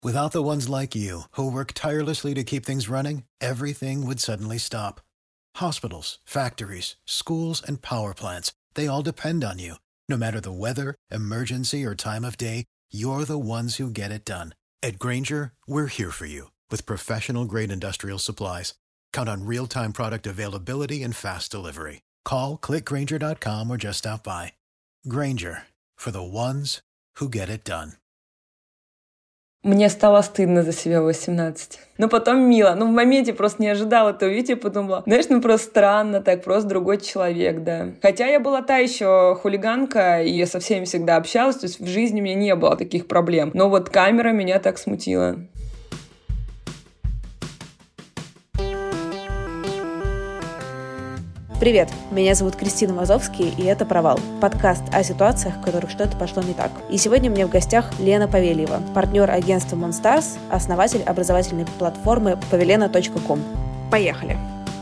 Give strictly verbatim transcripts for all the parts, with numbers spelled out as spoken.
Without the ones like you, who work tirelessly to keep things running, everything would suddenly stop. Hospitals, factories, schools, and power plants, they all depend on you. No matter the weather, emergency, or time of day, you're the ones who get it done. At Grainger, we're here for you with professional-grade industrial supplies. Count on real-time product availability and fast delivery. Call, click grainger dot com or just stop by. Grainger, for the ones who get it done. Мне стало стыдно за себя в восемнадцать. Но потом мило. Ну, в моменте просто не ожидала этого увидеть. Я подумала, знаешь, ну просто странно так, просто другой человек, да. Хотя я была та еще хулиганка, и я со всеми всегда общалась, то есть в жизни у меня не было таких проблем. Но вот камера меня так смутила. Привет, меня зовут Кристина Вазовский, и это «Провал» — подкаст о ситуациях, в которых что-то пошло не так. И сегодня у меня в гостях Лена Павельева, партнер агентства Monstars, основатель образовательной платформы павелена точка ком. Поехали!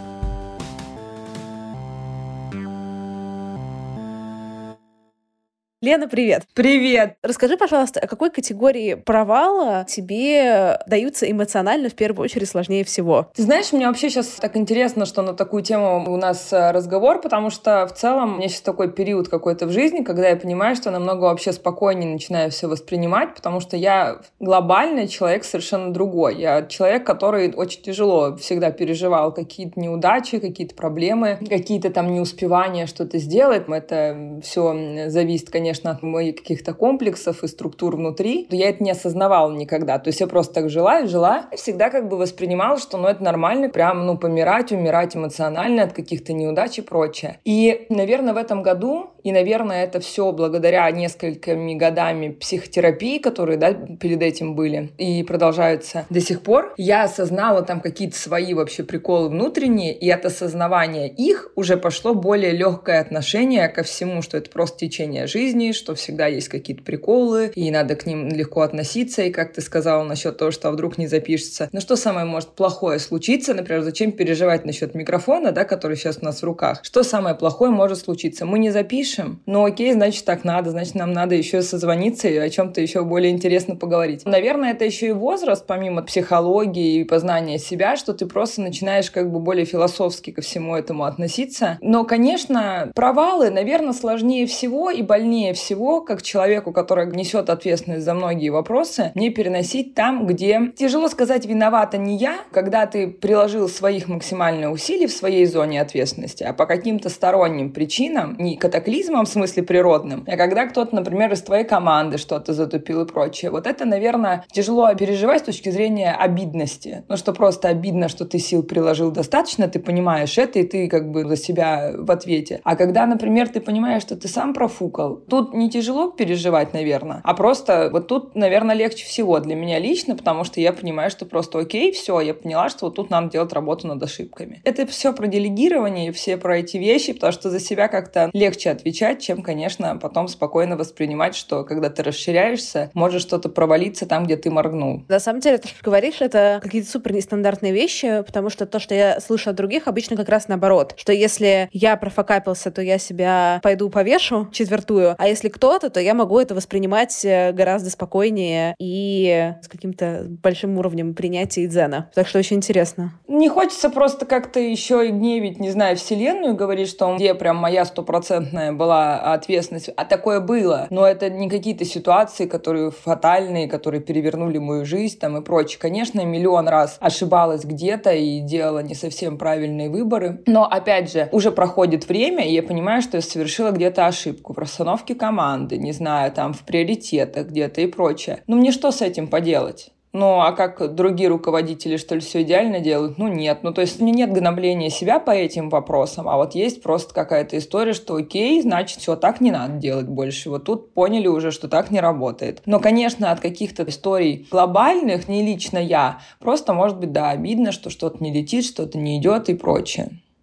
Лена, привет! Привет! Расскажи, пожалуйста, о какой категории провала тебе даются эмоционально в первую очередь сложнее всего? Ты знаешь, мне вообще сейчас так интересно, что на такую тему у нас разговор, потому что в целом у меня сейчас такой период какой-то в жизни, когда я понимаю, что намного вообще спокойнее начинаю все воспринимать, потому что я глобальный человек совершенно другой. Я человек, который очень тяжело всегда переживал какие-то неудачи, какие-то проблемы, какие-то там неуспевания что-то сделать. Это все зависит, конечно, конечно, от моих каких-то комплексов и структур внутри, то я это не осознавала никогда. То есть я просто так жила и жила, и всегда как бы воспринимала, что ну, это нормально, прям, ну, помирать, умирать эмоционально от каких-то неудач и прочее. И, наверное, в этом году, и, наверное, это все благодаря несколькими годами психотерапии, которые, да, перед этим были и продолжаются до сих пор, я осознала там какие-то свои вообще приколы внутренние, и от осознавания их уже пошло более легкое отношение ко всему, что это просто течение жизни, что всегда есть какие-то приколы, и надо к ним легко относиться, и как ты сказала насчет того, что вдруг не запишется. Но что самое может плохое случиться? Например, зачем переживать насчет микрофона, да, который сейчас у нас в руках? Что самое плохое может случиться? Мы не запишем, но окей, значит так надо, значит нам надо еще созвониться и о чем-то еще более интересно поговорить. Наверное, это еще и возраст, помимо психологии и познания себя, что ты просто начинаешь как бы более философски ко всему этому относиться. Но, конечно, провалы, наверное, сложнее всего и больнее всего, как человеку, который несет ответственность за многие вопросы, мне переносить там, где, тяжело сказать, виновата не я, когда ты приложил своих максимальных усилий в своей зоне ответственности, а по каким-то сторонним причинам, не катаклизмам в смысле природным, а когда кто-то, например, из твоей команды что-то затупил и прочее. Вот это, наверное, тяжело переживать с точки зрения обидности. Ну, что просто обидно, что ты сил приложил достаточно, ты понимаешь это, и ты как бы за себя в ответе. А когда, например, ты понимаешь, что ты сам профукал, тут не тяжело переживать, наверное, а просто вот тут, наверное, легче всего для меня лично, потому что я понимаю, что просто окей, все, я поняла, что вот тут надо делать работу над ошибками. Это все про делегирование, все про эти вещи, потому что за себя как-то легче отвечать, чем, конечно, потом спокойно воспринимать, что когда ты расширяешься, может что-то провалиться там, где ты моргнул. На самом деле, то, что говоришь, это какие-то супер нестандартные вещи, потому что то, что я слышу от других, обычно как раз наоборот, что если я профокапился, то я себя пойду повешу четвертую, а если кто-то, то я могу это воспринимать гораздо спокойнее и с каким-то большим уровнем принятия и дзена. Так что очень интересно. Не хочется просто как-то еще и гневить, не знаю, вселенную, говорить, что где прям моя стопроцентная была ответственность. А такое было. Но это не какие-то ситуации, которые фатальные, которые перевернули мою жизнь там и прочее. Конечно, миллион раз ошибалась где-то и делала не совсем правильные выборы. Но, опять же, уже проходит время, и я понимаю, что я совершила где-то ошибку в расстановке команды, не знаю, там в приоритетах где-то и прочее. Ну мне что с этим поделать? Ну, а как другие руководители, что ли, все идеально делают? Ну, нет. Ну, то есть у меня нет гнобления себя по этим вопросам, а вот есть просто какая-то история, что окей, значит, все, так не надо делать больше. Вот тут поняли уже, что так не работает. Но, конечно, от каких-то историй глобальных, не лично я, просто, может быть, да, обидно, что что-то не летит, что-то не идет и прочее.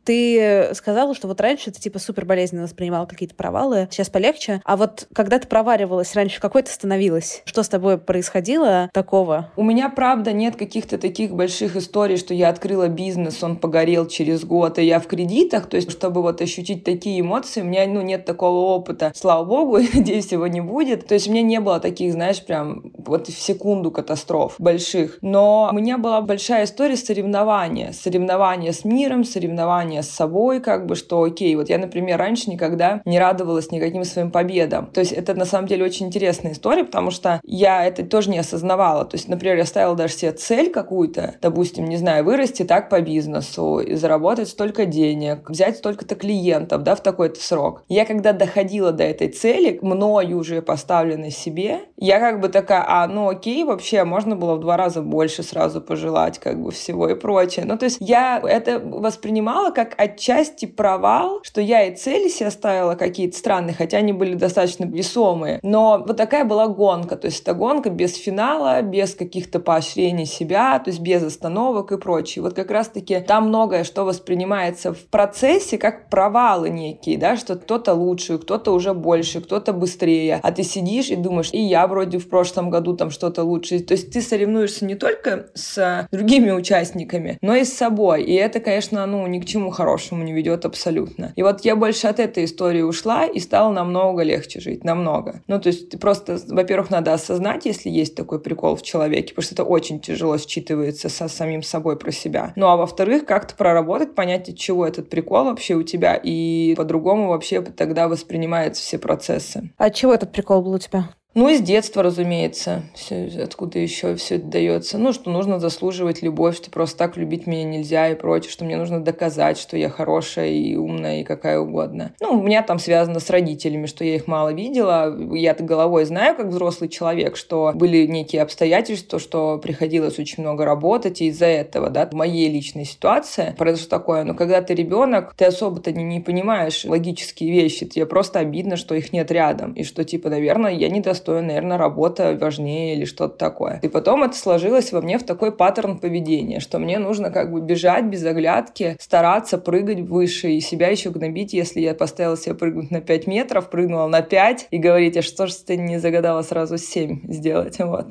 Ты сказала, что вот раньше ты типа супер болезненно воспринимала какие-то провалы, сейчас полегче. А вот когда ты проваливалась раньше, какой ты становилась? Что с тобой происходило такого? У меня, правда, нет каких-то таких больших историй, что я открыла бизнес, он погорел через год, и я в кредитах. То есть, чтобы вот ощутить такие эмоции, у меня, ну, нет такого опыта. Слава богу, и надеюсь, его не будет. То есть, у меня не было таких, знаешь, прям вот в секунду катастроф больших. Но у меня была большая история соревнования. Соревнования с миром, соревнования с собой, как бы, что окей, вот я, например, раньше никогда не радовалась никаким своим победам. То есть, это на самом деле очень интересная история, потому что я это тоже не осознавала. То есть, например, я ставила даже себе цель какую-то, допустим, не знаю, вырасти так по бизнесу, и заработать столько денег, взять столько-то клиентов, да, в такой-то срок. Я когда доходила до этой цели, мною уже поставленной себе, я как бы такая, а, ну окей, вообще, можно было в два раза больше сразу пожелать, как бы, всего и прочее. Ну, то есть я это воспринимала как отчасти провал, что я и цели себе ставила какие-то странные, хотя они были достаточно весомые. Но вот такая была гонка, то есть это гонка без финала, без каких-то поощрений себя, то есть без остановок и прочее. Вот как раз-таки там многое, что воспринимается в процессе как провалы некие, да, что кто-то лучше, кто-то уже больше, кто-то быстрее, а ты сидишь и думаешь, и я вроде в прошлом году там что-то лучше. То есть ты соревнуешься не только с другими участниками, но и с собой. И это, конечно, ну, ни к чему хорошему не ведет абсолютно. И вот я больше от этой истории ушла и стало намного легче жить, намного. Ну, то есть просто, во-первых, надо осознать, если есть такой прикол в человеке, потому что это очень тяжело считывается со самим собой про себя. Ну, а во-вторых, как-то проработать, понять, от чего этот прикол вообще у тебя, и по-другому вообще тогда воспринимаются все процессы. А от чего этот прикол был у тебя? Ну, из детства, разумеется. Все, откуда еще все это дается. Ну, что нужно заслуживать любовь, что просто так любить меня нельзя и прочее, что мне нужно доказать, что я хорошая и умная и какая угодно. Ну, у меня там связано с родителями, что я их мало видела. Я-то головой знаю, как взрослый человек, что были некие обстоятельства, что приходилось очень много работать, и из-за этого, да, в моей личной ситуации произошло такое. Но когда ты ребенок, ты особо-то не, не понимаешь логические вещи. Тебе просто обидно, что их нет рядом. И что, типа, наверное, я не достойна, наверное, работа важнее или что-то такое. И потом это сложилось во мне в такой паттерн поведения, что мне нужно как бы бежать без оглядки, стараться прыгать выше и себя еще гнобить, если я поставила себе прыгнуть на пять метров, прыгнула на пять и говорить, а что ж ты не загадала сразу семь сделать, вот.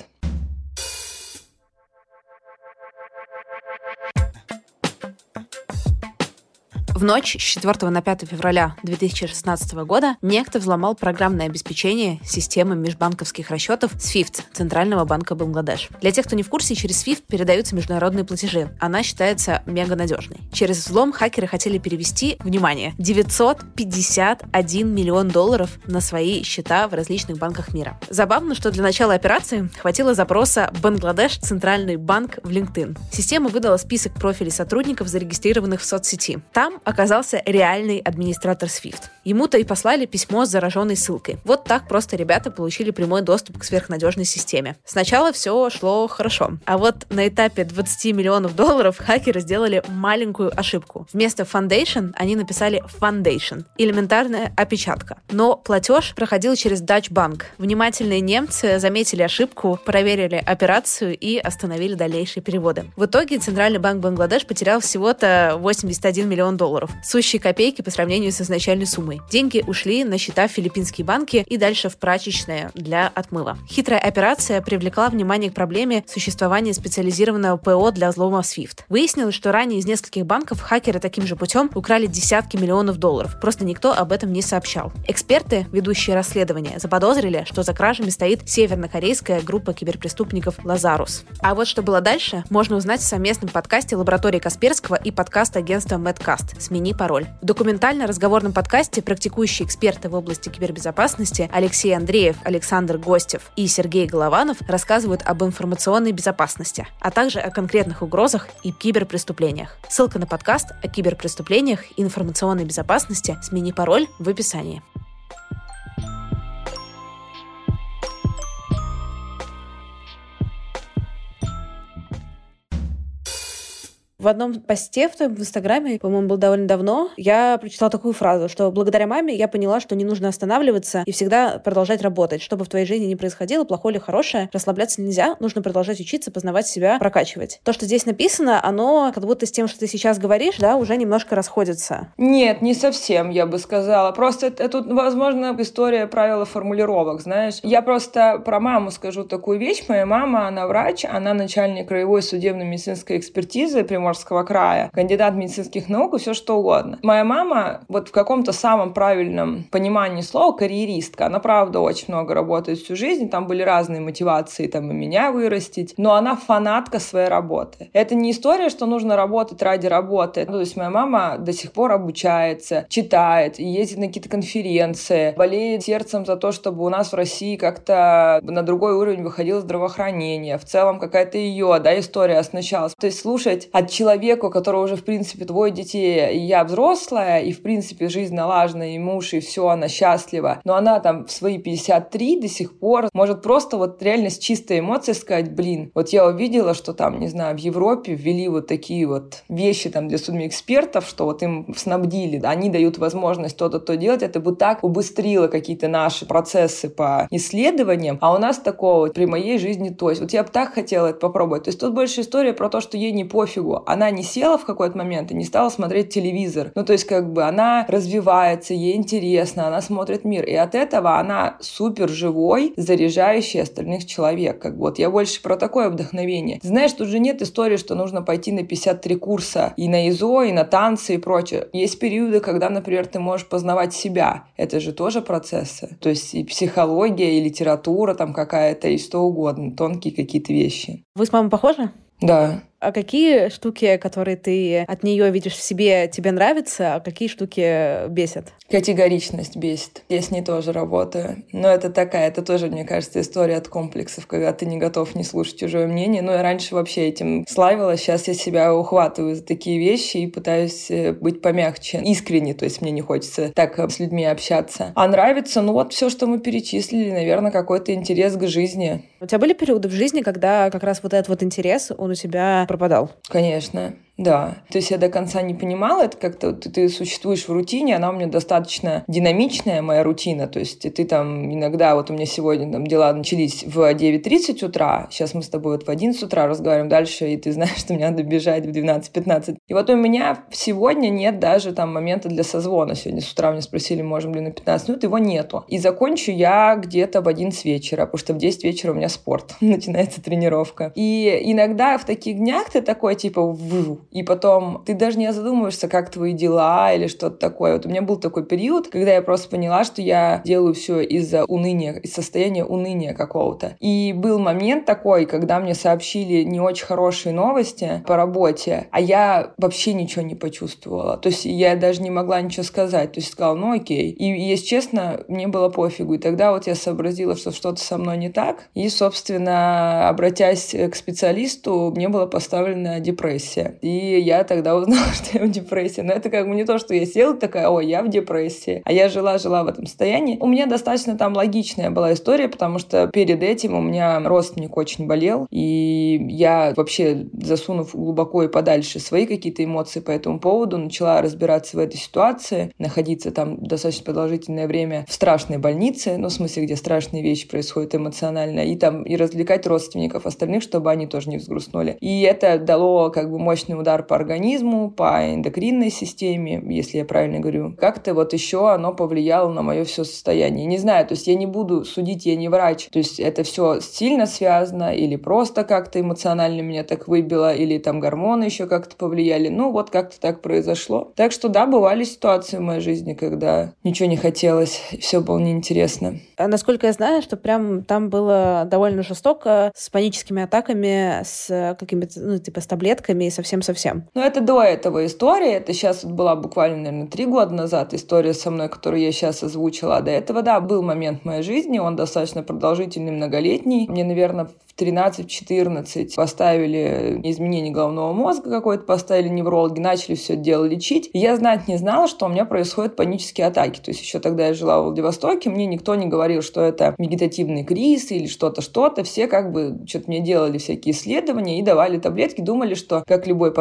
В ночь с четвёртого на пятое февраля две тысячи шестнадцатого года некто взломал программное обеспечение системы межбанковских расчетов свифт Центрального банка Бангладеш. Для тех, кто не в курсе, через свифт передаются международные платежи. Она считается мега надежной. Через взлом хакеры хотели перевести, внимание, девятьсот пятьдесят один миллион долларов на свои счета в различных банках мира. Забавно, что для начала операции хватило запроса «Бангладеш Центральный банк» в LinkedIn. Система выдала список профилей сотрудников, зарегистрированных в соцсети. Там оказался реальный администратор свифт. Ему-то и послали письмо с зараженной ссылкой. Вот так просто ребята получили прямой доступ к сверхнадежной системе. Сначала все шло хорошо. А вот на этапе двадцать миллионов долларов хакеры сделали маленькую ошибку. Вместо Foundation они написали Foundation. Элементарная опечатка. Но платеж проходил через Dutch Bank. Внимательные немцы заметили ошибку, проверили операцию и остановили дальнейшие переводы. В итоге Центральный банк Бангладеш потерял всего-то восемьдесят один миллион долларов. Сущие копейки по сравнению с изначальной суммой. Деньги ушли на счета в филиппинские банки и дальше в прачечные для отмыва. Хитрая операция привлекла внимание к проблеме существования специализированного ПО для взлома свифт. Выяснилось, что ранее из нескольких банков хакеры таким же путем украли десятки миллионов долларов. Просто никто об этом не сообщал. Эксперты, ведущие расследование, заподозрили, что за кражами стоит севернокорейская группа киберпреступников «Лазарус». А вот что было дальше, можно узнать в совместном подкасте лаборатории Касперского и подкаст агентства Медкаст «Смени пароль». В документально-разговорном подкасте практикующие эксперты в области кибербезопасности Алексей Андреев, Александр Гостев и Сергей Голованов рассказывают об информационной безопасности, а также о конкретных угрозах и киберпреступлениях. Ссылка на подкаст о киберпреступлениях и информационной безопасности «Смени пароль» в описании. В одном посте в твоем в Инстаграме, по-моему, был довольно давно, я прочитала такую фразу, что благодаря маме я поняла, что не нужно останавливаться и всегда продолжать работать. Что бы в твоей жизни ни происходило, плохое или хорошее, расслабляться нельзя, нужно продолжать учиться, познавать себя, прокачивать. То, что здесь написано, оно как будто с тем, что ты сейчас говоришь, да, уже немножко расходится. Нет, не совсем, я бы сказала. Просто это, тут, возможно, история правила формулировок, знаешь. Я просто про маму скажу такую вещь. Моя мама, она врач, она начальник краевой судебно-медицинской экспертизы Приморского края, кандидат медицинских наук и все что угодно. Моя мама, вот в каком-то самом правильном понимании слова, карьеристка. Она, правда, очень много работает всю жизнь, там были разные мотивации, там и меня вырастить, но она фанатка своей работы. Это не история, что нужно работать ради работы. Ну, то есть моя мама до сих пор обучается, читает, ездит на какие-то конференции, болеет сердцем за то, чтобы у нас в России как-то на другой уровень выходило здравоохранение. В целом какая-то ее, да, история оснащалась. То есть слушать от человека, у которого уже, в принципе, двое детей, и я взрослая, и, в принципе, жизнь налажена, и муж, и все, она счастлива, но она там в свои пятьдесят три до сих пор может просто вот реально с чистой эмоцией сказать, блин, вот я увидела, что там, не знаю, в Европе ввели вот такие вот вещи там для судмедэкспертов, что вот им снабдили, да, они дают возможность то-то, то делать, это бы так убыстрило какие-то наши процессы по исследованиям, а у нас такого при моей жизни то есть. Вот я бы так хотела это попробовать. То есть тут больше история про то, что ей не пофигу. Она не села в какой-то момент и не стала смотреть телевизор. Ну, то есть как бы она развивается, ей интересно, она смотрит мир. И от этого она супер живой, заряжающий остальных человек. Как бы вот я больше про такое вдохновение. Ты знаешь, тут же нет истории, что нужно пойти на пятьдесят три курса и на ИЗО, и на танцы, и прочее. Есть периоды, когда, например, ты можешь познавать себя. Это же тоже процессы. То есть и психология, и литература там какая-то, и что угодно. Тонкие какие-то вещи. Вы с мамой похожи? Да. А какие штуки, которые ты от нее видишь в себе, тебе нравятся, а какие штуки бесят? Категоричность бесит. Я с ней тоже работаю. Но это такая, это тоже, мне кажется, история от комплексов, когда ты не готов не слушать чужое мнение. Ну, я раньше вообще этим славилась. Сейчас я себя ухватываю за такие вещи и пытаюсь быть помягче, искренне. То есть мне не хочется так с людьми общаться. А нравится, ну вот все, что мы перечислили, наверное, какой-то интерес к жизни. У тебя были периоды в жизни, когда как раз вот этот вот интерес, он у тебя пропадал? Конечно. Да. То есть я до конца не понимала, это как-то ты, ты существуешь в рутине, она у меня достаточно динамичная, моя рутина. То есть ты там иногда, вот у меня сегодня там дела начались в девять тридцать утра, сейчас мы с тобой вот в одиннадцать утра разговариваем дальше, и ты знаешь, что мне надо бежать в двенадцать пятнадцать. И вот у меня сегодня нет даже там момента для созвона. Сегодня с утра меня спросили, можем ли на пятнадцать минут, его нету. И закончу я где-то в одиннадцать вечера, потому что в десять вечера у меня спорт, начинается тренировка. И иногда в таких днях ты такой типа ву, и потом ты даже не задумываешься, как твои дела или что-то такое. Вот у меня был такой период, когда я просто поняла, что я делаю все из-за уныния, из состояния уныния какого-то. И был момент такой, когда мне сообщили не очень хорошие новости по работе, а я вообще ничего не почувствовала. То есть я даже не могла ничего сказать. То есть сказала, ну окей. И, если честно, мне было пофигу. И тогда вот я сообразила, что что-то со мной не так. И, собственно, обратясь к специалисту, мне была поставлена депрессия. И я тогда узнала, что я в депрессии. Но это как бы не то, что я села такая, ой, я в депрессии. А я жила-жила в этом состоянии. У меня достаточно там логичная была история, потому что перед этим у меня родственник очень болел. И я вообще, засунув глубоко и подальше свои какие-то эмоции по этому поводу, начала разбираться в этой ситуации, находиться там достаточно продолжительное время в страшной больнице, ну, в смысле, где страшные вещи происходят эмоционально, и там и развлекать родственников остальных, чтобы они тоже не взгрустнули. И это дало как бы мощный удар по организму, по эндокринной системе, если я правильно говорю. Как-то вот еще оно повлияло на мое все состояние. Не знаю, то есть я не буду судить, я не врач. То есть это все сильно связано или просто как-то эмоционально меня так выбило, или там гормоны еще как-то повлияли. Ну вот как-то так произошло. Так что да, бывали ситуации в моей жизни, когда ничего не хотелось, все было неинтересно. А насколько я знаю, что прям там было довольно жестоко, с паническими атаками, с какими-то, ну, типа, с таблетками и совсем-совсем. Ну, это до этого история. Это сейчас вот была буквально, наверное, три года назад история со мной, которую я сейчас озвучила. А до этого, да, был момент в моей жизни, он достаточно продолжительный, многолетний. Мне, наверное, в тринадцать-четырнадцать поставили изменение головного мозга какое-то, поставили неврологи, начали все это дело лечить. И я знать не знала, что у меня происходят панические атаки. То есть еще тогда я жила в Владивостоке, мне никто не говорил, что это вегетативный криз или что-то, что-то. Все как бы что-то мне делали всякие исследования и давали таблетки, думали, что, как любой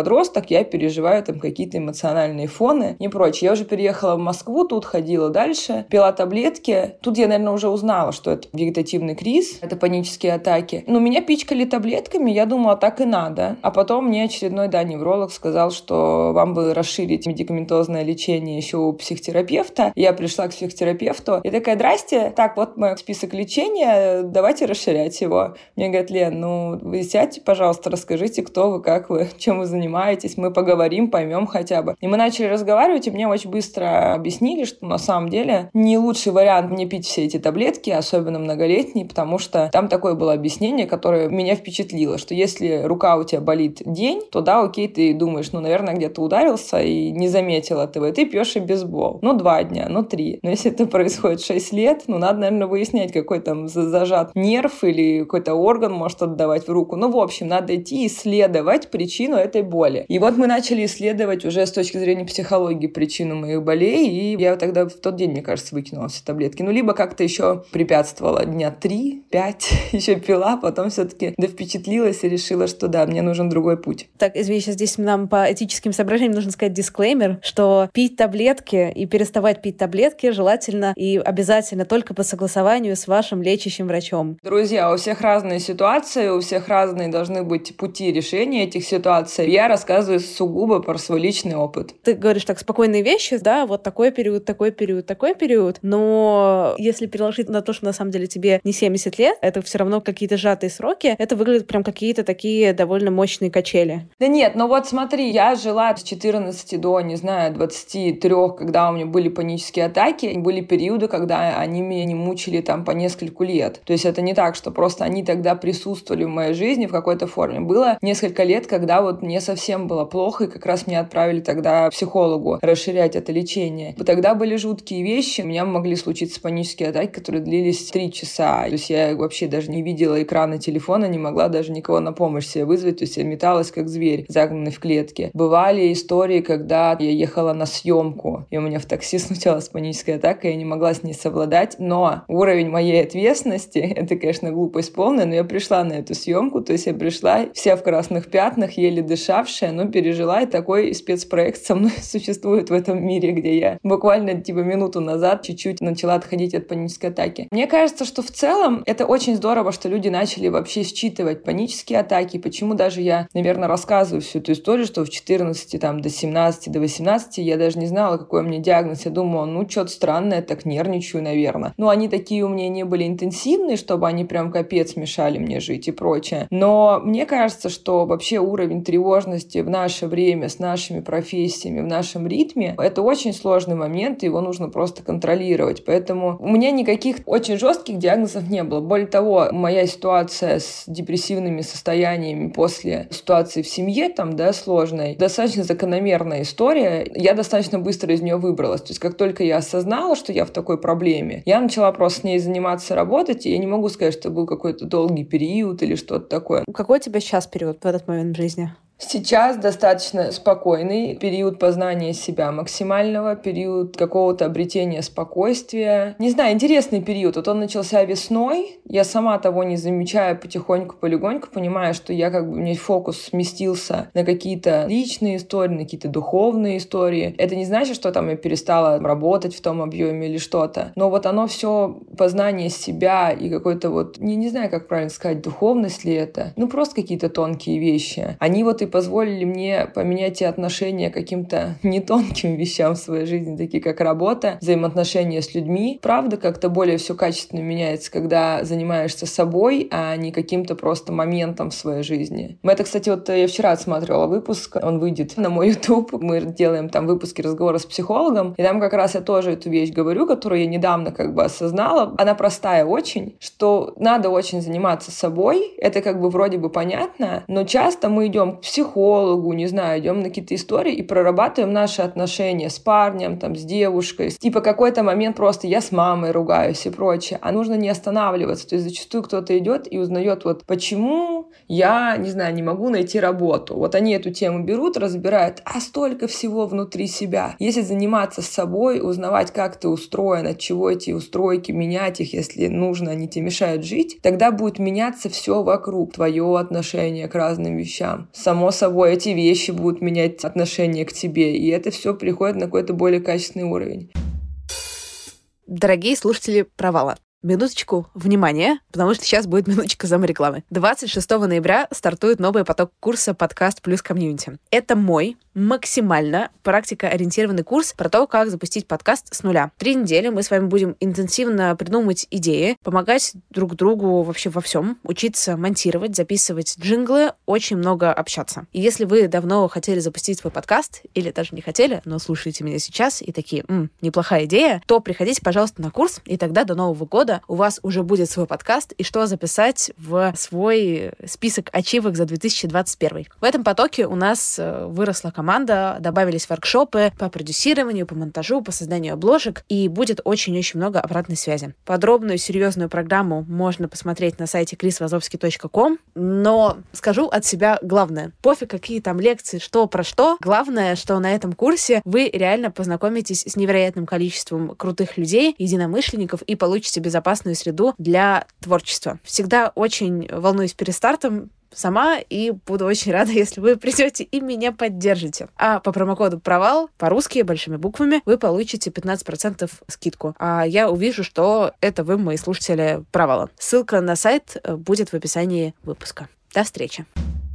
подросток, я переживаю там какие-то эмоциональные фоны и прочее. Я уже переехала в Москву, тут ходила дальше, пила таблетки. Тут я, наверное, уже узнала, что это вегетативный криз, это панические атаки. Но меня пичкали таблетками, я думала, так и надо. А потом мне очередной, да, невролог сказал, что вам бы расширить медикаментозное лечение еще у психотерапевта. Я пришла к психотерапевту и такая: здрасте, так, вот мой список лечения, давайте расширять его. Мне говорят: Лен, ну вы сядьте, пожалуйста, расскажите, кто вы, как вы, чем вы занимаетесь, мы поговорим, поймем хотя бы. И мы начали разговаривать, и мне очень быстро объяснили, что на самом деле не лучший вариант не пить все эти таблетки, особенно многолетние, потому что там такое было объяснение, которое меня впечатлило, что если рука у тебя болит день, то да, окей, ты думаешь, ну, наверное, где-то ударился и не заметил этого, и ты пьешь и бейсбол. Ну, два дня, ну, три. Но если это происходит шесть лет, ну, надо, наверное, выяснять, какой там зажат нерв или какой-то орган может отдавать в руку. Ну, в общем, надо идти исследовать причину этой боли. И вот мы начали исследовать уже с точки зрения психологии причину моих болей, и я тогда в тот день, мне кажется, выкинула все таблетки. Ну, либо как-то еще препятствовала дня три, пять, еще пила, потом все-таки да впечатлилась и решила, что да, мне нужен другой путь. Так, извини, сейчас здесь нам по этическим соображениям нужно сказать дисклеймер, что пить таблетки и переставать пить таблетки желательно и обязательно только по согласованию с вашим лечащим врачом. Друзья, у всех разные ситуации, у всех разные должны быть пути решения этих ситуаций. Я рассказываю сугубо про свой личный опыт. Ты говоришь так спокойные вещи, да, вот такой период, такой период, такой период, но если переложить на то, что на самом деле тебе не семьдесят лет, это все равно какие-то сжатые сроки, это выглядит прям какие-то такие довольно мощные качели. Да нет, ну вот смотри, я жила с четырнадцати до, не знаю, двадцати трёх, когда у меня были панические атаки, были периоды, когда они меня не мучили там по нескольку лет. То есть это не так, что просто они тогда присутствовали в моей жизни в какой-то форме. Было несколько лет, когда вот мне совсем было плохо, и как раз меня отправили тогда к психологу расширять это лечение. Тогда были жуткие вещи, у меня могли случиться панические атаки, которые длились три часа. То есть я вообще даже не видела экрана телефона, не могла даже никого на помощь себе вызвать, то есть я металась как зверь, загнанный в клетке. Бывали истории, когда я ехала на съемку, и у меня в такси случалась паническая атака, я не могла с ней совладать, но уровень моей ответственности, это, конечно, глупость полная, но я пришла на эту съемку, то есть я пришла вся в красных пятнах, еле дышавшая, но пережила, и такой спецпроект со мной существует в этом мире, где я буквально типа минуту назад чуть-чуть начала отходить от панической атаки. Мне кажется, что в целом это очень здорово, что люди начали вообще считывать панические атаки, почему даже я, наверное, рассказываю всю эту историю, что в четырнадцати, там, до семнадцати, до восемнадцати я даже не знала, какой у меня диагноз. Я думала, ну, что-то странное, так нервничаю, наверное. Ну, они такие у меня не были интенсивные, чтобы они прям капец мешали мне жить и прочее. Но мне кажется, что вообще уровень тревожности в наше время с нашими профессиями, в нашем ритме, это очень сложный момент, и его нужно просто контролировать. Поэтому у меня никаких очень жестких диагнозов не было. Более того, моя ситуация с депрессивными состояниями после ситуации в семье, там, да, сложной, достаточно закономерная история. Я достаточно быстро из нее выбралась. То есть как только я осознала, что я в такой проблеме, я начала просто с ней заниматься, работать, и я не могу сказать, что был какой-то долгий период или что-то такое. Какой у тебя сейчас период в этот момент в жизни? Сейчас достаточно спокойный период познания себя максимального, период какого-то обретения спокойствия. Не знаю, интересный период. Вот он начался весной. Я сама того не замечая, потихоньку, полегоньку понимаю, что я как бы, у меня фокус сместился на какие-то личные истории, на какие-то духовные истории. Это не значит, что там я перестала работать в том объеме или что-то. Но вот оно все познание себя и какой-то вот, не, не знаю, как правильно сказать, духовность ли это. Ну, просто какие-то тонкие вещи. Они вот и позволили мне поменять и отношения к каким-то нетонким вещам в своей жизни, такие как работа, взаимоотношения с людьми. Правда, как-то более все качественно меняется, когда занимаешься собой, а не каким-то просто моментом в своей жизни. Мы это, кстати, вот я вчера отсматривала выпуск, он выйдет на мой YouTube. Мы делаем там выпуски разговора с психологом, и там как раз я тоже эту вещь говорю, которую я недавно как бы осознала. Она простая очень, что надо очень заниматься собой. Это как бы вроде бы понятно, но часто мы идем к психологу, не знаю, идем на какие-то истории и прорабатываем наши отношения с парнем, там, с девушкой. Типа какой-то момент просто я с мамой ругаюсь и прочее. А нужно не останавливаться. То есть зачастую кто-то идет и узнает, вот почему я, не знаю, не могу найти работу. Вот они эту тему берут, разбирают, а столько всего внутри себя. Если заниматься с собой, узнавать, как ты устроен, от чего эти устройки, менять их, если нужно, они тебе мешают жить, тогда будет меняться все вокруг. Твое отношение к разным вещам, само само собой, эти вещи будут менять отношение к тебе, и это все приходит на какой-то более качественный уровень. Дорогие слушатели «Провала», минуточку внимания, потому что сейчас будет минуточка саморекламы. двадцать шестого ноября стартует новый поток курса «Подкаст плюс комьюнити». Это мой максимально практикоориентированный курс про то, как запустить подкаст с нуля. Три недели мы с вами будем интенсивно придумывать идеи, помогать друг другу вообще во всем, учиться монтировать, записывать джинглы, очень много общаться. И если вы давно хотели запустить свой подкаст, или даже не хотели, но слушаете меня сейчас и такие, «М, неплохая идея», то приходите, пожалуйста, на курс, и тогда до Нового года у вас уже будет свой подкаст, и что записать в свой список ачивок за две тысячи двадцать первый. В этом потоке у нас выросла команда, команда, добавились воркшопы по продюсированию, по монтажу, по созданию обложек, и будет очень-очень много обратной связи. Подробную серьезную программу можно посмотреть на сайте крис вазовский точка ком, но скажу от себя главное. Пофиг, какие там лекции, что про что. Главное, что на этом курсе вы реально познакомитесь с невероятным количеством крутых людей, единомышленников, и получите безопасную среду для творчества. Всегда очень волнуюсь перед стартом сама, и буду очень рада, если вы придете и меня поддержите. А по промокоду «Провал» по-русски, большими буквами, вы получите пятнадцать процентов скидку. А я увижу, что это вы, мои слушатели «Провала». Ссылка на сайт будет в описании выпуска. До встречи.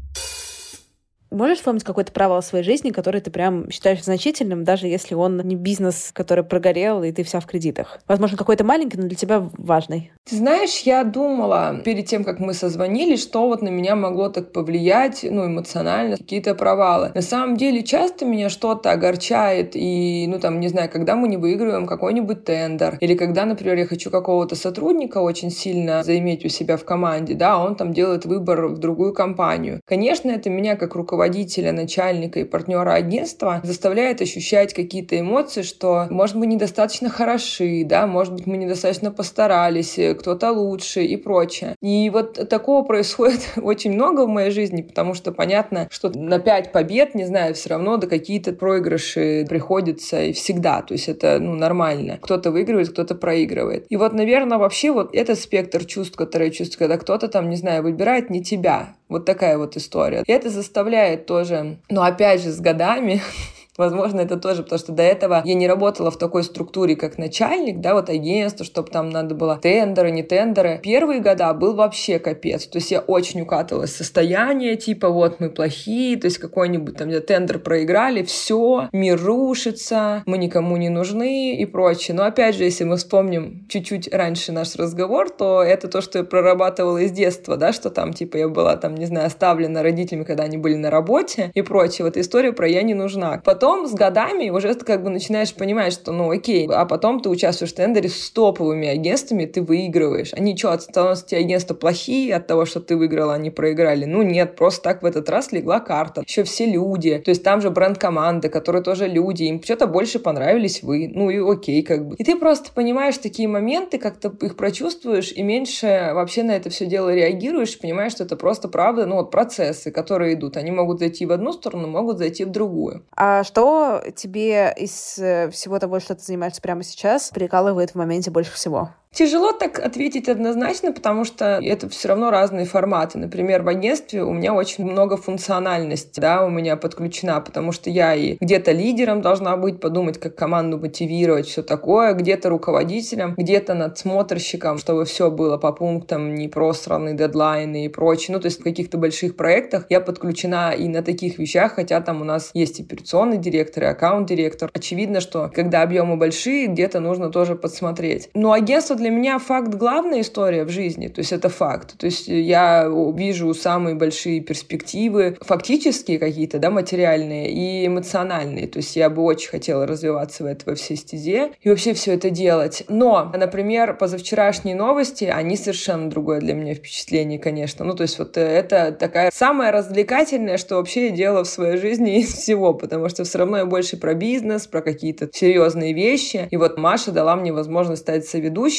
Можешь вспомнить какой-то провал в своей жизни, который ты прям считаешь значительным, даже если он не бизнес, который прогорел, и ты вся в кредитах? Возможно, какой-то маленький, но для тебя важный. Ты знаешь, я думала перед тем, как мы созвонились, что вот на меня могло так повлиять, ну, эмоционально, какие-то провалы. На самом деле, часто меня что-то огорчает, и, ну, там, не знаю, когда мы не выигрываем какой-нибудь тендер, или когда, например, я хочу какого-то сотрудника очень сильно заиметь у себя в команде, да, он там делает выбор в другую компанию. Конечно, это меня как руководителя, начальника и партнера агентства заставляет ощущать какие-то эмоции, что, может, мы недостаточно хороши, да, может быть, мы недостаточно постарались, кто-то лучше и прочее. И вот такого происходит очень много в моей жизни, потому что понятно, что на пять побед, не знаю, все равно до какие-то проигрыши приходится и всегда. То есть это, ну, нормально. Кто-то выигрывает, кто-то проигрывает. И вот, наверное, вообще вот этот спектр чувств, которые я чувствую, когда кто-то там, не знаю, выбирает не тебя. Вот такая вот история. И это заставляет тоже, ну, опять же, с годами, возможно, это тоже, потому что до этого я не работала в такой структуре, как начальник, да, вот агентство, чтобы там надо было тендеры, не тендеры. Первые года был вообще капец. То есть я очень укатывалась в состояние, типа, вот мы плохие, то есть какой-нибудь там где тендер проиграли, все, мир рушится, мы никому не нужны и прочее. Но опять же, если мы вспомним чуть-чуть раньше наш разговор, то это то, что я прорабатывала из детства, да, что там, типа, я была там, не знаю, оставлена родителями, когда они были на работе и прочее. Вот история про «я не нужна». Потом с годами уже как бы начинаешь понимать, что ну окей, а потом ты участвуешь в тендере с топовыми агентствами, ты выигрываешь. Они что, становятся те агентства плохие от того, что ты выиграла, они проиграли? Ну нет, просто так в этот раз легла карта. Еще все люди. То есть там же бренд-команды, которые тоже люди, им что-то больше понравились вы. Ну и окей, как бы. И ты просто понимаешь такие моменты, как-то их прочувствуешь и меньше вообще на это все дело реагируешь, понимаешь, что это просто правда, ну вот процессы, которые идут. Они могут зайти в одну сторону, могут зайти в другую. А что Что тебе из всего того, что ты занимаешься прямо сейчас, прикалывает в моменте больше всего? Тяжело так ответить однозначно, потому что это все равно разные форматы. Например, в агентстве у меня очень много функциональности, да, у меня подключена, потому что я и где-то лидером должна быть, подумать, как команду мотивировать, все такое, где-то руководителем, где-то надсмотрщиком, чтобы все было по пунктам, не просраны дедлайны и прочее. Ну, то есть в каких-то больших проектах я подключена и на таких вещах, хотя там у нас есть операционный директор и аккаунт-директор. Очевидно, что когда объемы большие, где-то нужно тоже подсмотреть. Но агентство для меня факт — главная история в жизни, то есть это факт. То есть я вижу самые большие перспективы, фактические какие-то, да, материальные и эмоциональные. То есть я бы очень хотела развиваться в этой во всей стезе и вообще все это делать. Но, например, позавчерашние новости, они совершенно другое для меня впечатление, конечно. Ну, то есть вот это такая самая развлекательная, что вообще я делала в своей жизни из всего, потому что все равно я больше про бизнес, про какие-то серьезные вещи. И вот Маша дала мне возможность стать соведущей,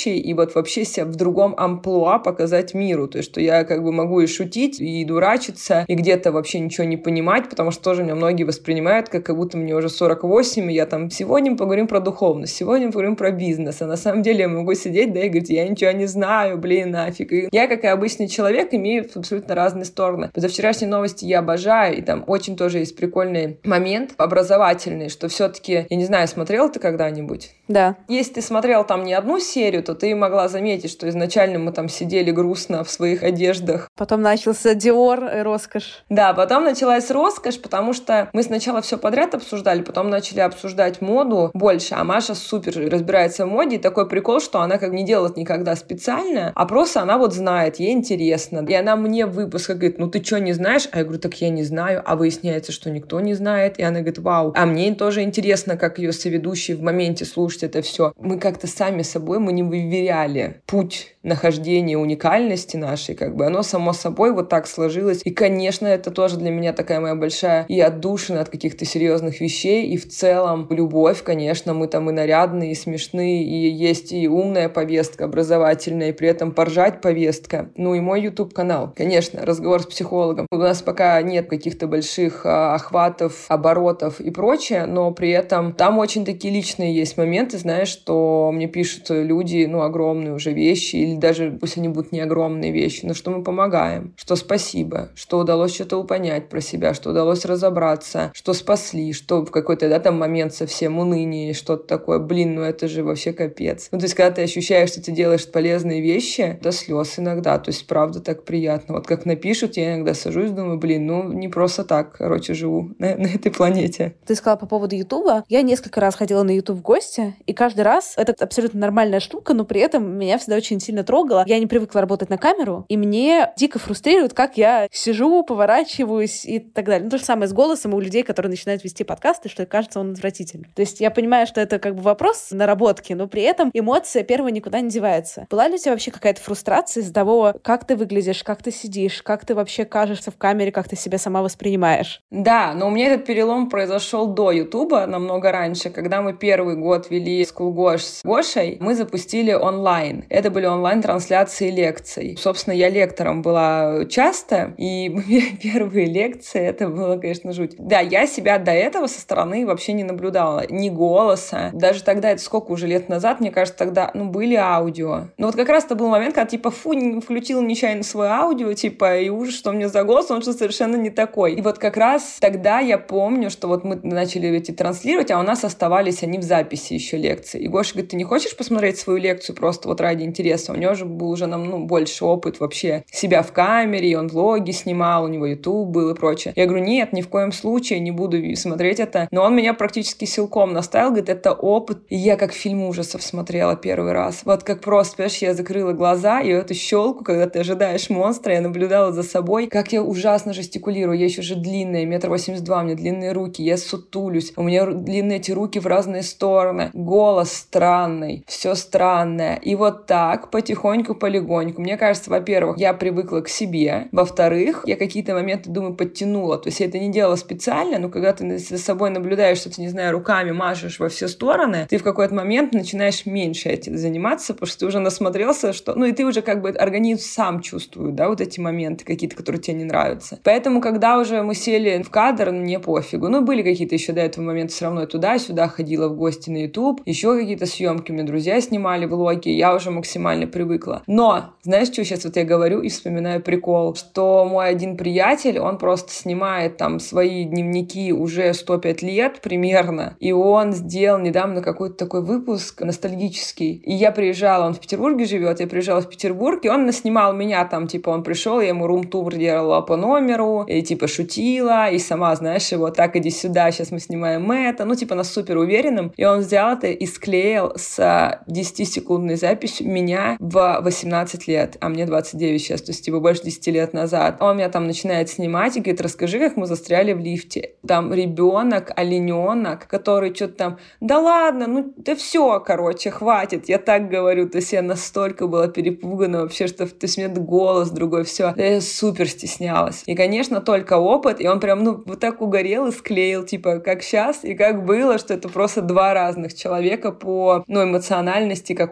ведущей и вот вообще себя в другом амплуа показать миру. То есть, что я как бы могу и шутить, и дурачиться, и где-то вообще ничего не понимать, потому что тоже меня многие воспринимают, как, как будто мне уже сорок восемь, и я там сегодня поговорим про духовность, сегодня поговорим про бизнес. А на самом деле я могу сидеть, да, и говорить, я ничего не знаю, блин, нафиг. И я, как и обычный человек, имею абсолютно разные стороны. Позавчерашние новости я обожаю, и там очень тоже есть прикольный момент образовательный, что все-таки, я не знаю, смотрел ты когда-нибудь? Да. Если ты смотрел там не одну серию, то ты могла заметить, что изначально мы там сидели грустно в своих одеждах. Потом начался Dior, роскошь. Да, потом началась роскошь, потому что мы сначала все подряд обсуждали, потом начали обсуждать моду больше, а Маша супер разбирается в моде, и такой прикол, что она как не делает никогда специально, а просто она вот знает, ей интересно. И она мне в выпусках говорит, ну ты что, не знаешь? А я говорю, так я не знаю, а выясняется, что никто не знает. И она говорит, вау. А мне тоже интересно, как ее соведущий в моменте слушать это все. Мы как-то сами собой, мы не выверяли путь нахождения уникальности нашей, как бы оно само собой вот так сложилось. И, конечно, это тоже для меня такая моя большая и отдушина от каких-то серьезных вещей, и в целом любовь, конечно, мы там и нарядные, и смешные, и есть и умная повестка образовательная, и при этом поржать повестка. Ну и мой YouTube-канал, конечно, разговор с психологом. У нас пока нет каких-то больших а, охватов, оборотов и прочее, но при этом там очень такие личные есть моменты, знаешь, что мне пишут люди, ну, огромные уже вещи, или даже пусть они будут не огромные вещи, но что мы помогаем, что спасибо, что удалось что-то понять про себя, что удалось разобраться, что спасли, что в какой-то, да, там момент совсем уныния, что-то такое, блин, ну это же вообще капец. Ну, то есть, когда ты ощущаешь, что ты делаешь полезные вещи, до слез иногда, то есть, правда, так приятно. Вот как напишут, я иногда сажусь, думаю, блин, ну, не просто так, короче, живу на, на этой планете. Ты сказала по поводу Ютуба. Я несколько раз ходила на Ютуб в гости, и каждый раз это абсолютно нормальная штука, но при этом меня всегда очень сильно трогало. Я не привыкла работать на камеру, и мне дико фрустрирует, как я сижу, поворачиваюсь и так далее. Ну, то же самое с голосом у людей, которые начинают вести подкасты, что кажется, он отвратительный. То есть я понимаю, что это как бы вопрос наработки, но при этом эмоция первая никуда не девается. Была ли у тебя вообще какая-то фрустрация из-за того, как ты выглядишь, как ты сидишь, как ты вообще кажешься в камере, как ты себя сама воспринимаешь? Да, но у меня этот перелом произошел до Ютуба, намного раньше. Когда мы первый год вели School Gosh с Гошей, мы запустили онлайн. Это были онлайн-трансляции лекций. Собственно, я лектором была часто, и первые лекции, это было, конечно, жуть. Да, я себя до этого со стороны вообще не наблюдала. Ни голоса. Даже тогда, это сколько уже лет назад, мне кажется, тогда, ну, были аудио. Но вот как раз это был момент, когда, типа, фу, не включила нечаянно свое аудио, типа, и ужас, что мне за голос, он что совершенно не такой. И вот как раз тогда я помню, что вот мы начали эти транслировать, а у нас оставались они в записи еще лекции. И Гоша говорит, ты не хочешь посмотреть свою лекцию просто вот ради интереса? У него же был уже нам, ну, больше опыт вообще себя в камере, и он влоги снимал, у него YouTube был и прочее. Я говорю, нет, ни в коем случае не буду смотреть это. Но он меня практически силком наставил, говорит, это опыт. И я как фильм ужасов смотрела первый раз. Вот как просто, понимаешь, я закрыла глаза, и эту щелку, когда ты ожидаешь монстра, я наблюдала за собой, как я ужасно жестикулирую. Я еще же длинная, метр восемьдесят два, у меня длинные руки, я сутулюсь, у меня длинные эти руки в разные стороны, голос странный, все странное. И вот так, потихоньку, полегоньку. Мне кажется, во-первых, я привыкла к себе, во-вторых, я какие-то моменты, думаю, подтянула. То есть я это не делала специально, но когда ты за собой наблюдаешь, что ты, не знаю, руками машешь во все стороны, ты в какой-то момент начинаешь меньше этим заниматься, потому что ты уже насмотрелся, что... Ну и ты уже как бы организм сам чувствует, да, вот эти моменты какие-то, которые тебе не нравятся. Поэтому, когда уже мы сели в кадр, мне пофигу. Ну, были какие-то еще до этого моменты, все равно туда-сюда ходила в гости на YouTube, еще какие-то съемки, у меня друзья снимали влоги, я уже максимально привыкла. Но, знаешь, что сейчас вот я говорю и вспоминаю прикол, что мой один приятель, он просто снимает там свои дневники уже сто пять лет примерно, и он сделал недавно какой-то такой выпуск ностальгический. И я приезжала, он в Петербурге живет, я приезжала в Петербург, и он наснимал меня там, типа, он пришел, я ему рум-тур делала по номеру, и типа шутила, и сама, знаешь, его так, иди сюда, сейчас мы снимаем это, ну, типа, на супер уверенном. И он взял это и склеил с десятисекундной записью меня в восемнадцать лет, а мне двадцать девять сейчас, то есть, типа, больше десяти лет назад. Он меня там начинает снимать и говорит, расскажи, как мы застряли в лифте. Там ребенок, олененок, который что-то там, да ладно, ну, да все, короче, хватит, я так говорю. То есть я настолько была перепугана вообще, что, то есть у меня голос другой, все. Я супер стеснялась. И, конечно, только опыт, и он прям, ну, вот так угорел и склеил, типа, как сейчас и как было, что это просто два разных человека по, ну, эмоциональности какой-то,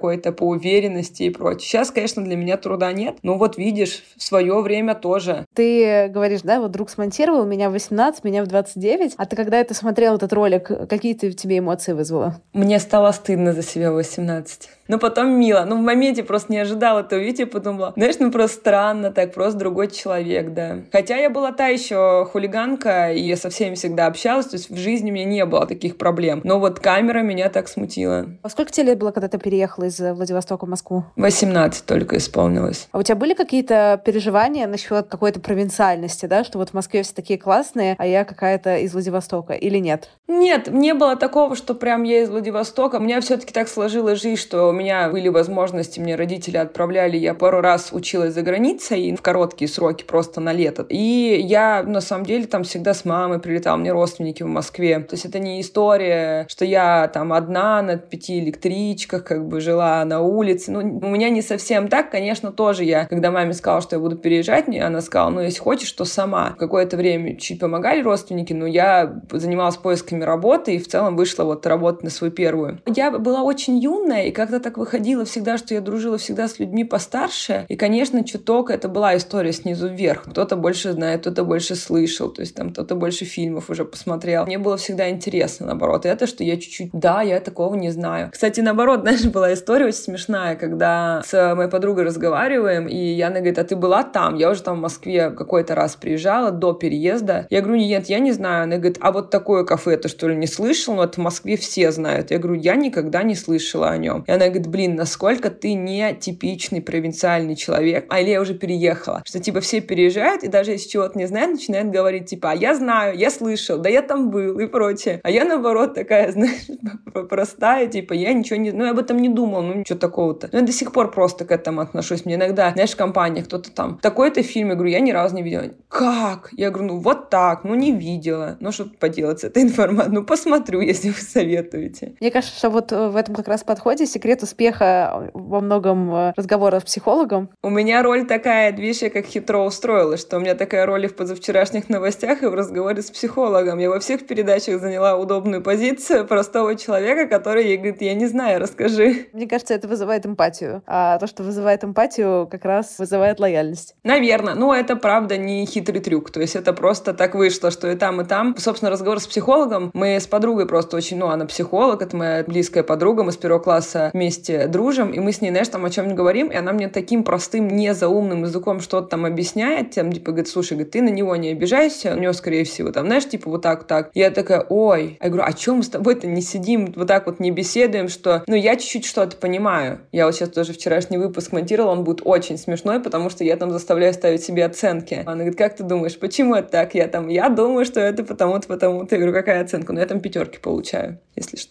какой-то по уверенности и прочее. Сейчас, конечно, для меня труда нет, но вот видишь, в свое время тоже. Ты говоришь, да, вот друг смонтировал, меня в восемнадцать, меня в двадцать девять, а ты когда это смотрел, этот ролик, какие ты в тебе эмоции вызвало? Мне стало стыдно за себя в восемнадцать. Но потом мило. Ну, в моменте просто не ожидала этого, видите, подумала, знаешь, ну просто странно так, просто другой человек, да. Хотя я была та еще хулиганка, и я со всеми всегда общалась, то есть в жизни у меня не было таких проблем. Но вот камера меня так смутила. А сколько тебе лет было, когда ты переехала из Владивостока в Москву? восемнадцать только исполнилось. А у тебя были какие-то переживания насчет какой-то провинциальности, да, что вот в Москве все такие классные, а я какая-то из Владивостока, или нет? Нет, не было такого, что прям я из Владивостока. У меня все-таки так сложилась жизнь, что у меня были возможности, мне родители отправляли, я пару раз училась за границей в короткие сроки, просто на лето. И я, на самом деле, там всегда с мамой прилетала, у меня родственники в Москве. То есть это не история, что я там одна на пяти электричках как бы жила на улице. Ну, у меня не совсем так, конечно, тоже я, когда маме сказала, что я буду переезжать, мне она сказала, ну, если хочешь, то сама. Какое-то время чуть помогали родственники, но я занималась поисками работы и в целом вышла вот работать на свою первую. Я была очень юная и как-то так выходила всегда, что я дружила всегда с людьми постарше. И, конечно, чуток это была история снизу вверх. Кто-то больше знает, кто-то больше слышал, то есть там кто-то больше фильмов уже посмотрел. Мне было всегда интересно, наоборот, это, что я чуть-чуть, да, я такого не знаю. Кстати, наоборот, знаешь, была история очень смешная, когда с моей подругой разговариваем, и она говорит, а ты была там? Я уже там в Москве какой-то раз приезжала до переезда. Я говорю, нет, я не знаю. Она говорит, а вот такое кафе ты что ли не слышал? Ну, это в Москве все знают. Я говорю, я никогда не слышала о нем. И она говорит, блин, насколько ты не типичный провинциальный человек. А или я уже переехала. Что типа все переезжают, и даже если чего-то не знают, начинают говорить типа, а я знаю, я слышал, да я там был и прочее. А я наоборот такая, знаешь, простая, типа, я ничего не... Ну, я об этом не думала, ну, ничего такого-то. Но я до сих пор просто к этому отношусь. Мне иногда, знаешь, в компании кто-то там, такой-то фильм, я говорю, я ни разу не видела. Как? Я говорю, ну, вот так, ну, не видела. Ну, что поделать с этой информацией? Ну, посмотрю, если вы советуете. Мне кажется, что вот в этом как раз подходе секрет успеха во многом разговоров с психологом. У меня роль такая, видишь, я как хитро устроилась, что у меня такая роль и в позавчерашних новостях, и в разговоре с психологом. Я во всех передачах заняла удобную позицию простого человека, который ей говорит, я не знаю, расскажи. Мне кажется, это вызывает эмпатию. А то, что вызывает эмпатию, как раз вызывает лояльность. Наверное. Но это, правда, не хитрый трюк. То есть это просто так вышло, что и там, и там. Собственно, разговор с психологом. Мы с подругой просто очень... Ну, она психолог, это моя близкая подруга. Мы с первого класса вместе дружим. И мы с ней, знаешь, там о чем-нибудь говорим. И она мне таким простым, незаумным языком что-то там объясняет. Там, типа, говорит, слушай, говорит, ты на него не обижайся. У него, скорее всего, там, знаешь, типа, вот так, так. Я такая, ой. Я говорю, а чем мы с тобой-то не сидим, вот так вот не беседуем, что... Ну, я чуть-чуть что-то понимаю. Я вот сейчас тоже вчерашний выпуск монтировала, он будет очень смешной, потому что я там заставляю ставить себе оценки. Она говорит, как ты думаешь, почему это так? Я там, я думаю, что это потому-то, потому-то. Я говорю, какая оценка? Ну, я там пятерки получаю, если что.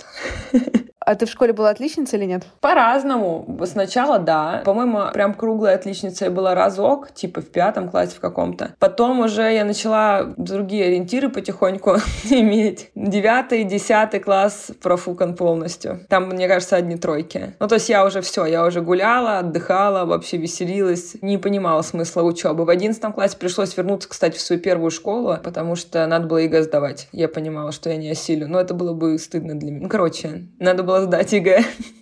А ты в школе была отличницей или нет? По-разному. Сначала, да. По-моему, прям круглая отличница я была разок, типа в пятом классе в каком-то. Потом уже я начала другие ориентиры потихоньку иметь. Девятый, десятый класс профукан полностью. Там, мне кажется, одни тройки. Ну, то есть я уже все, я уже гуляла, отдыхала, вообще веселилась, не понимала смысла учебы. В одиннадцатом классе пришлось вернуться, кстати, в свою первую школу, потому что надо было ЕГЭ сдавать. Я понимала, что я не осилю. Но это было бы стыдно для меня. Ну, короче, надо было сдать ЕГЭ.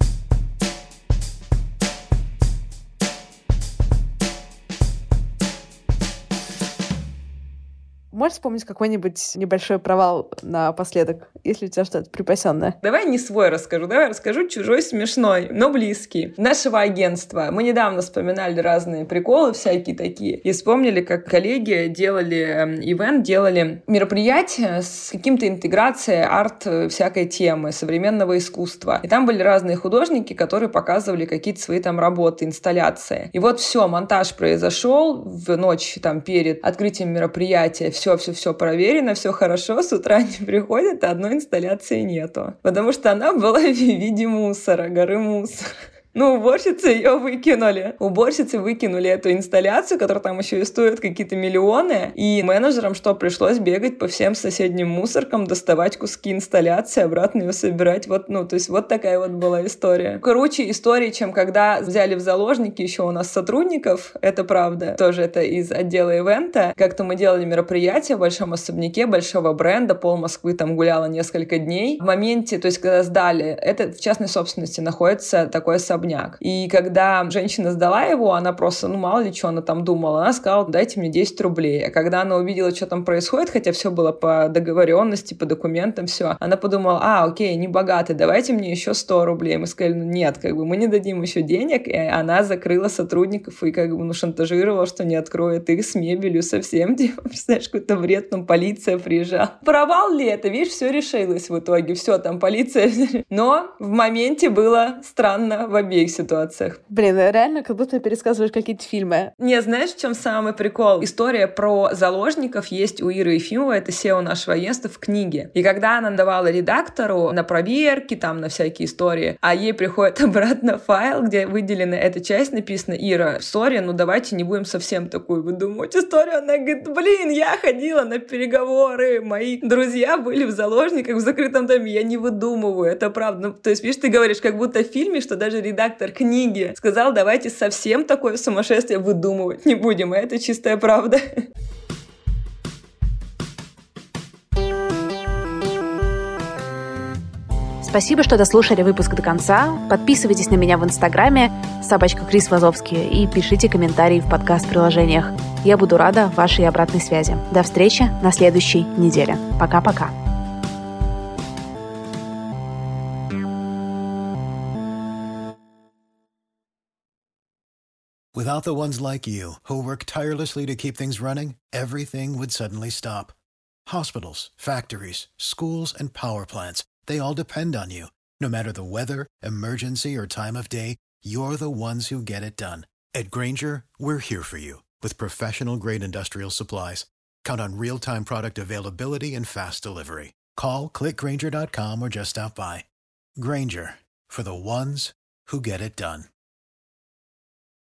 Можешь вспомнить какой-нибудь небольшой провал напоследок, если у тебя что-то припасенное? Давай не свой расскажу, давай расскажу чужой смешной, но близкий. Нашего агентства. Мы недавно вспоминали разные приколы всякие такие. И вспомнили, как коллеги делали ивент, делали мероприятие с каким-то интеграцией арт всякой темы, современного искусства. И там были разные художники, которые показывали какие-то свои там работы, инсталляции. И вот все, монтаж произошел в ночь там перед открытием мероприятия. Все-все-все проверено, все хорошо. С утра они приходят, а одной инсталляции нету. Потому что она была в виде мусора, горы мусора. Ну, уборщицы ее выкинули. Уборщицы выкинули эту инсталляцию, которая там еще и стоит какие-то миллионы. И менеджерам что, пришлось бегать по всем соседним мусоркам, доставать куски инсталляции, обратно ее собирать. Вот, ну, то есть вот такая вот была история. Круче истории, чем когда взяли в заложники еще у нас сотрудников. Это правда. Тоже это из отдела ивента. Как-то мы делали мероприятие в большом особняке большого бренда. Пол Москвы там гуляла несколько дней. В моменте, то есть когда сдали, это в частной собственности находится такой особняк, особняк. И когда женщина сдала его, она просто, ну, мало ли что она там думала, она сказала, дайте мне десять рублей. А когда она увидела, что там происходит, хотя все было по договоренности, по документам, все, она подумала, а, окей, не богатый, давайте мне еще сто рублей. Мы сказали, ну, нет, как бы мы не дадим еще денег, и она закрыла сотрудников и как бы, ну, шантажировала, что не откроет их с мебелью совсем, типа, представляешь, какой-то бред, там полиция приезжала. Провал ли это? Видишь, все решилось в итоге, все, там полиция. Но в моменте было странно в обеих ситуациях. Блин, реально, как будто пересказываешь какие-то фильмы. Не, знаешь, в чем самый прикол? История про заложников есть у Иры Ефимовой, это сео нашего агентства, в книге. И когда она давала редактору на проверки, там, на всякие истории, а ей приходит обратно файл, где выделена эта часть, написано, Ира, сори, ну давайте не будем совсем такую выдумывать историю. Она говорит, блин, я ходила на переговоры, мои друзья были в заложниках в закрытом доме, я не выдумываю, это правда. Ну, то есть, видишь, ты говоришь, как будто в фильме, что даже редактор книги сказал, давайте совсем такое сумасшествие выдумывать не будем, а это чистая правда. Спасибо, что дослушали выпуск до конца. Подписывайтесь на меня в Инстаграме собачка Крис Вазовский и пишите комментарии в подкаст-приложениях. Я буду рада вашей обратной связи. До встречи на следующей неделе. Пока-пока. Without the ones like you, who work tirelessly to keep things running, everything would suddenly stop. Hospitals, factories, schools, and power plants, they all depend on you. No matter the weather, emergency, or time of day, you're the ones who get it done. At Grainger, we're here for you with professional-grade industrial supplies. Count on real-time product availability and fast delivery. Call, click Grainger dot com, or just stop by. Grainger, for the ones who get it done.